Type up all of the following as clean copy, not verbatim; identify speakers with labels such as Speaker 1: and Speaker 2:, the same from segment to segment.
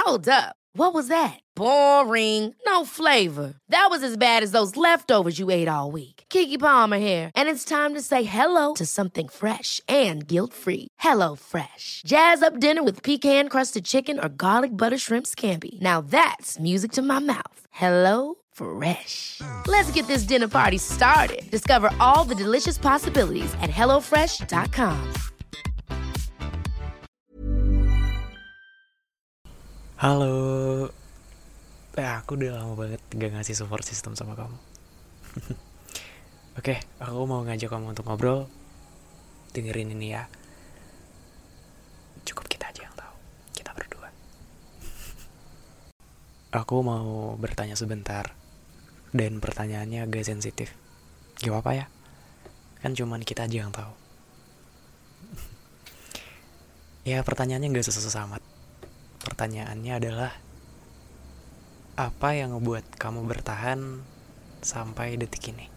Speaker 1: Hold up. What was that? Boring. No flavor. That was as bad as those leftovers you ate all week. Keke Palmer here, and it's time to say hello to something fresh and guilt-free. Hello Fresh. Jazz up dinner with pecan-crusted chicken or garlic butter shrimp scampi. Now that's music to my mouth. Hello Fresh. Let's get this dinner party started. Discover all the delicious possibilities at hellofresh.com.
Speaker 2: Halo, aku udah lama banget gak ngasih support system sama kamu. Oke, aku mau ngajak kamu untuk ngobrol. Dengerin ini ya. Cukup kita aja yang tahu, kita berdua. Aku mau bertanya sebentar, dan pertanyaannya agak sensitif. Gak apa-apa ya, kan cuman kita aja yang tahu. Ya, pertanyaannya gak susah-susah amat. Pertanyaannya adalah, apa yang ngebuat kamu bertahan sampai detik ini?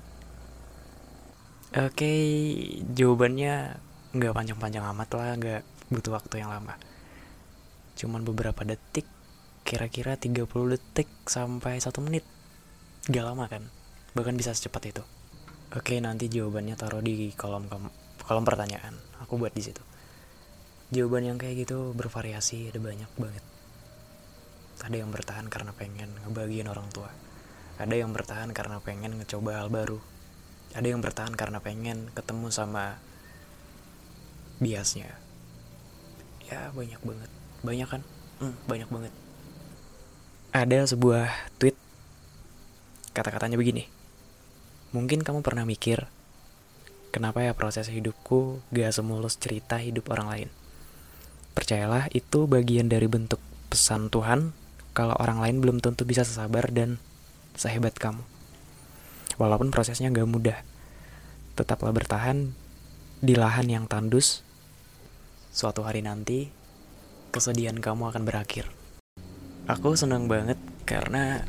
Speaker 2: Oke, jawabannya nggak panjang-panjang amat lah, nggak butuh waktu yang lama. Cuman beberapa detik, kira-kira 30 detik sampai 1 menit. Gak lama kan? Bahkan bisa secepat itu. Oke, nanti jawabannya taruh di kolom pertanyaan. Aku buat di situ. Jawaban yang kayak gitu bervariasi, ada banyak banget. Ada yang bertahan karena pengen ngebahagiain orang tua. Ada yang bertahan karena pengen ngecoba hal baru. Ada yang bertahan karena pengen ketemu sama biasnya. Ya banyak banget. Banyak kan? Banyak banget. Ada sebuah tweet, kata-katanya begini. Mungkin kamu pernah mikir, kenapa ya proses hidupku gak semulus cerita hidup orang lain? Percayalah, itu bagian dari bentuk pesan Tuhan kalau orang lain belum tentu bisa sesabar dan sehebat kamu. Walaupun prosesnya gak mudah, tetaplah bertahan di lahan yang tandus. Suatu hari nanti, kesedihan kamu akan berakhir. Aku senang banget karena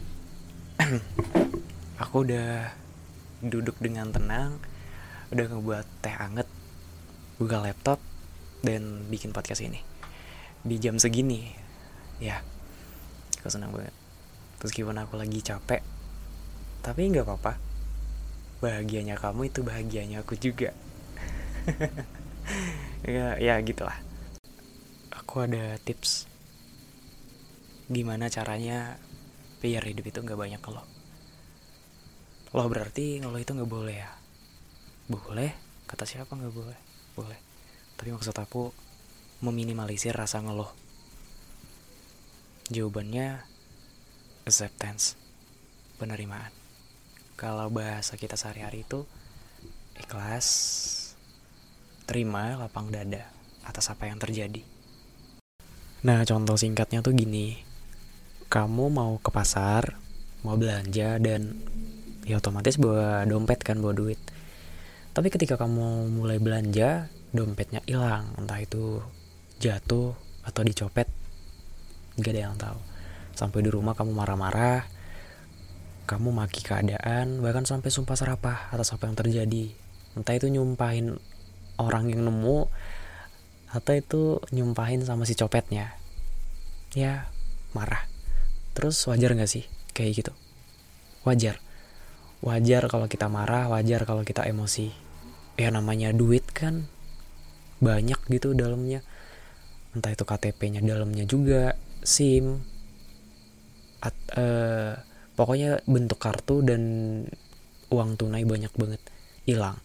Speaker 2: aku udah duduk dengan tenang, udah ngebuat teh anget, buka laptop, dan bikin podcast ini di jam segini. Ya, aku senang banget. Meskipun aku lagi capek, tapi gak apa-apa. Bahagianya kamu itu bahagianya aku juga. ya gitulah. Aku ada tips gimana caranya biar hidup itu gak banyak ngeluh. Loh, berarti ngeluh itu gak boleh ya? Boleh? Kata siapa gak boleh? Boleh. Tapi maksud aku meminimalisir rasa ngeluh. Jawabannya acceptance, penerimaan. Kalau bahasa kita sehari-hari itu ikhlas, terima lapang dada atas apa yang terjadi. Nah, contoh singkatnya tuh gini. Kamu mau ke pasar, mau belanja, dan ya otomatis bawa dompet kan, bawa duit. Tapi ketika kamu mulai belanja, dompetnya hilang, entah itu jatuh atau dicopet, gak ada yang tahu. Sampai di rumah kamu marah-marah, kamu maki keadaan, bahkan sampai sumpah serapah atas apa yang terjadi. Entah itu nyumpahin orang yang nemu, atau itu nyumpahin sama si copetnya. Ya, marah. Terus wajar gak sih kayak gitu? Wajar. Wajar kalau kita marah, wajar kalau kita emosi. Ya namanya duit kan banyak gitu dalamnya. Entah itu KTP-nya dalamnya juga, SIM, pokoknya bentuk kartu dan uang tunai banyak banget hilang.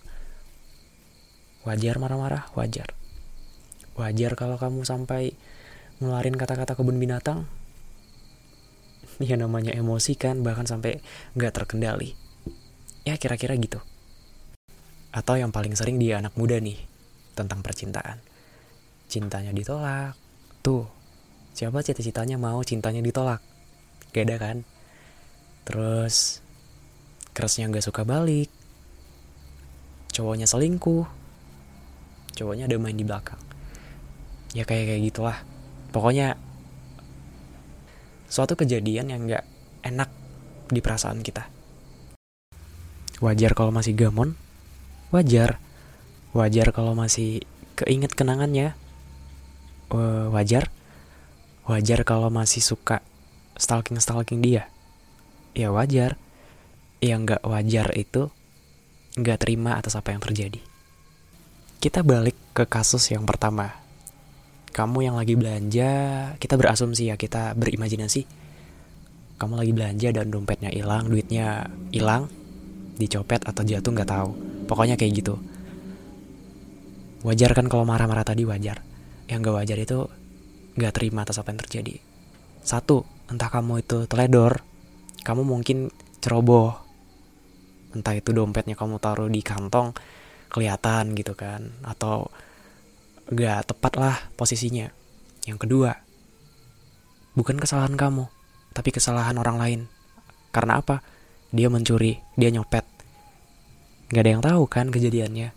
Speaker 2: Wajar marah-marah, wajar. Wajar kalau kamu sampai ngeluarin kata-kata kebun binatang. Ya namanya emosi kan, bahkan sampai gak terkendali. Ya kira-kira gitu. Atau yang paling sering di anak muda nih, tentang percintaan. Cintanya ditolak. Tuh, siapa cita-citanya mau cintanya ditolak? Gak ada kan? Terus kerasnya gak suka balik, cowoknya selingkuh, cowoknya ada main di belakang. Ya kayak gitulah. Pokoknya suatu kejadian yang gak enak di perasaan kita. Wajar kalau masih gamon, wajar. Wajar kalau masih keinget kenangannya, wajar. Wajar kalau masih suka stalking dia. Ya wajar. Yang gak wajar itu gak terima atas apa yang terjadi. Kita balik ke kasus yang pertama. Kamu yang lagi belanja, kita berasumsi ya, kita berimajinasi. Kamu lagi belanja dan dompetnya hilang, duitnya hilang, dicopet atau jatuh gak tahu. Pokoknya kayak gitu. Wajar kan kalau marah-marah tadi, wajar. Yang gak wajar itu gak terima atas apa yang terjadi. Satu, entah kamu itu teledor, kamu mungkin ceroboh. Entah itu dompetnya kamu taruh di kantong, kelihatan gitu kan, atau gak tepat lah posisinya. Yang kedua, bukan kesalahan kamu, tapi kesalahan orang lain. Karena apa? Dia mencuri, dia nyopet. Gak ada yang tahu kan kejadiannya.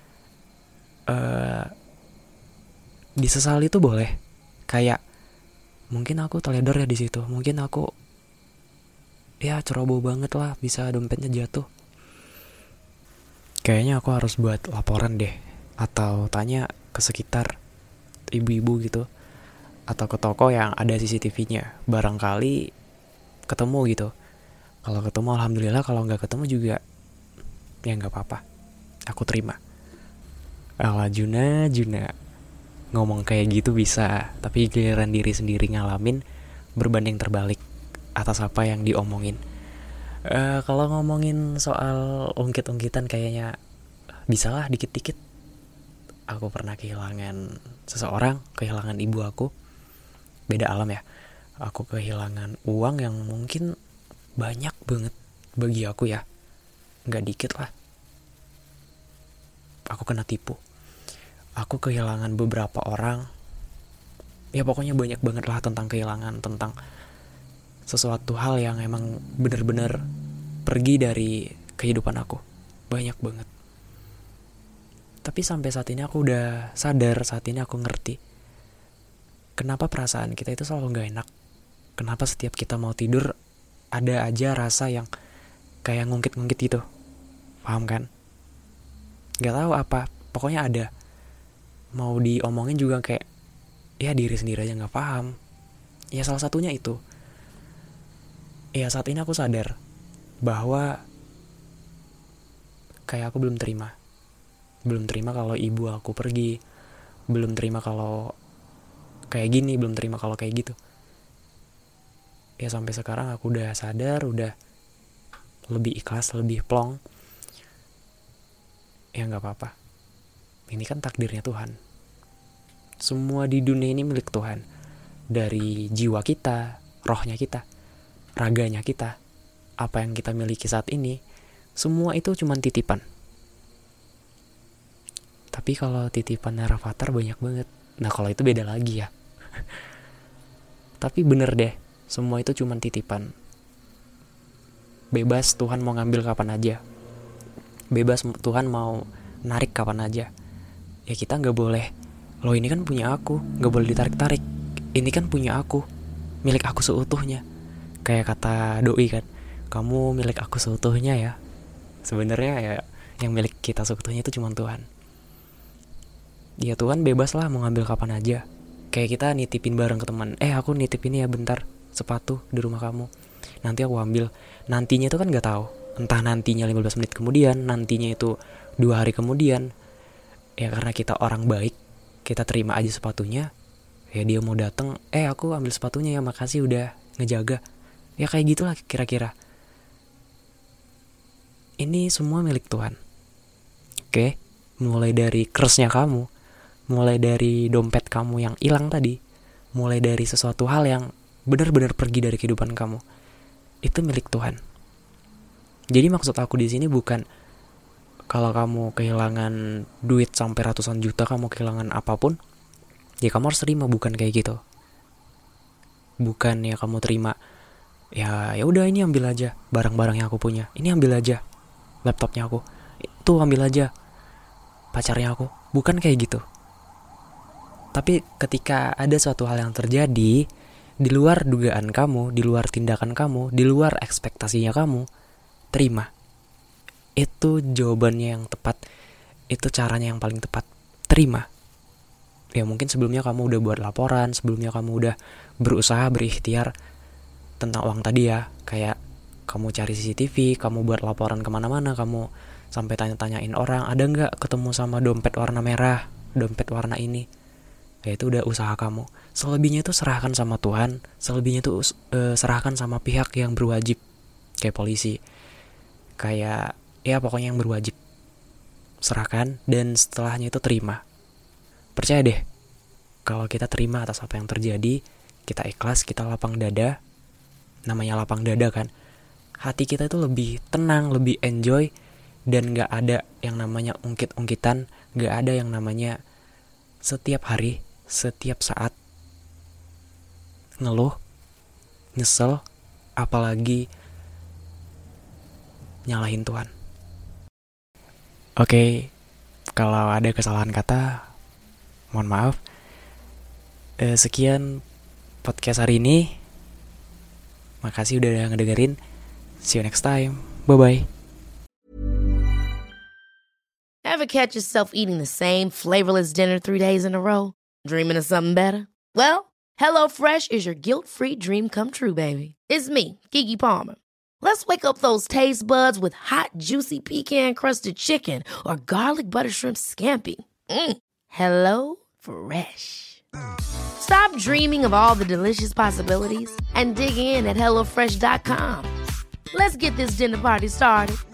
Speaker 2: Disesali itu boleh. Kayak mungkin aku teledor ya di situ, mungkin aku ya ceroboh banget lah, bisa dompetnya jatuh. Kayaknya aku harus buat laporan deh, atau tanya ke sekitar ibu-ibu gitu, atau ke toko yang ada CCTV-nya. Barangkali ketemu gitu. Kalau ketemu alhamdulillah, kalau nggak ketemu juga ya nggak apa-apa, aku terima. Ala Juna ngomong kayak gitu bisa, tapi giliran diri sendiri ngalamin berbanding terbalik atas apa yang diomongin. Kalau ngomongin soal ungkit-ungkitan kayaknya bisalah dikit-dikit. Aku pernah kehilangan seseorang, kehilangan ibu aku. Beda alam ya. Aku kehilangan uang yang mungkin banyak banget bagi aku ya. Gak dikit lah. Aku kena tipu. Aku kehilangan beberapa orang. Ya pokoknya banyak banget lah tentang kehilangan, tentang sesuatu hal yang emang benar-benar pergi dari kehidupan aku. Banyak banget. Tapi sampai saat ini aku udah sadar, saat ini aku ngerti kenapa perasaan kita itu selalu gak enak. Kenapa setiap kita mau tidur ada aja rasa yang kayak ngungkit-ngungkit gitu. Paham kan? Gak tahu apa, pokoknya ada. Mau diomongin juga kayak ya diri sendiri aja gak paham. Ya salah satunya itu. Ya saat ini aku sadar bahwa kayak aku belum terima. Belum terima kalau ibu aku pergi. Belum terima kalau kayak gini. Belum terima kalau kayak gitu. Ya sampai sekarang aku udah sadar, udah lebih ikhlas, lebih plong. Ya gak apa-apa. Ini kan takdirnya Tuhan. Semua di dunia ini milik Tuhan. Dari jiwa kita, rohnya kita, raganya kita, apa yang kita miliki saat ini, semua itu cuma titipan. Tapi kalau titipan Rafathar banyak banget. Nah kalau itu beda lagi ya. Tapi bener deh, semua itu cuma titipan. Bebas Tuhan mau ngambil kapan aja. Bebas Tuhan mau narik kapan aja. Ya kita gak boleh, loh ini kan punya aku, gak boleh ditarik-tarik. Ini kan punya aku, milik aku seutuhnya. Kayak kata doi kan, kamu milik aku seutuhnya ya. Sebenarnya ya yang milik kita seutuhnya itu cuma Tuhan. Ya Tuhan bebas lah mau ngambil kapan aja. Kayak kita nitipin barang ke teman, aku nitip ini ya bentar, sepatu di rumah kamu, nanti aku ambil. Nantinya itu kan gak tahu, entah nantinya 15 menit kemudian, nantinya itu 2 hari kemudian. Ya karena kita orang baik, kita terima aja sepatunya. Ya dia mau datang, aku ambil sepatunya ya, makasih udah ngejaga. Ya kayak gitulah kira-kira. Ini semua milik Tuhan. Oke, mulai dari kersnya kamu, mulai dari dompet kamu yang hilang tadi, mulai dari sesuatu hal yang benar-benar pergi dari kehidupan kamu, itu milik Tuhan. Jadi maksud aku di sini bukan kalau kamu kehilangan duit sampai ratusan juta, kamu kehilangan apapun, ya kamu harus terima, bukan kayak gitu. Bukan ya kamu terima, ya udah ini ambil aja barang-barang yang aku punya, ini ambil aja laptopnya aku, itu ambil aja pacarnya aku, bukan kayak gitu. Tapi ketika ada suatu hal yang terjadi di luar dugaan kamu, di luar tindakan kamu, di luar ekspektasinya kamu, terima. Itu jawabannya yang tepat, itu caranya yang paling tepat. Terima. Ya mungkin sebelumnya kamu udah buat laporan, sebelumnya kamu udah berusaha berikhtiar tentang uang tadi ya. Kayak kamu cari CCTV, kamu buat laporan kemana-mana, kamu sampai tanya-tanyain orang, ada nggak ketemu sama dompet warna merah, dompet warna ini. Ya itu udah usaha kamu. Selebihnya itu serahkan sama Tuhan, selebihnya itu serahkan sama pihak yang berwajib. Kayak polisi, kayak ya pokoknya yang berwajib. Serahkan dan setelahnya itu terima. Percaya deh, kalau kita terima atas apa yang terjadi, kita ikhlas, kita lapang dada. Namanya lapang dada kan, hati kita itu lebih tenang, lebih enjoy. Dan gak ada yang namanya ungkit-ungkitan, gak ada yang namanya setiap hari, setiap saat ngeluh, nyesel, apalagi nyalahin Tuhan. Oke, kalau ada kesalahan kata, mohon maaf. Sekian podcast hari ini. Makasih udah ngedengerin. See you next time. Bye-bye.
Speaker 1: Ever catch yourself eating the same flavorless dinner 3 days in a row? Dreaming of something better? Well, HelloFresh is your guilt-free dream come true, baby. It's me, Keke Palmer. Let's wake up those taste buds with hot, juicy pecan-crusted chicken or garlic butter shrimp scampi. Hello Fresh. Stop dreaming of all the delicious possibilities and dig in at HelloFresh.com. Let's get this dinner party started.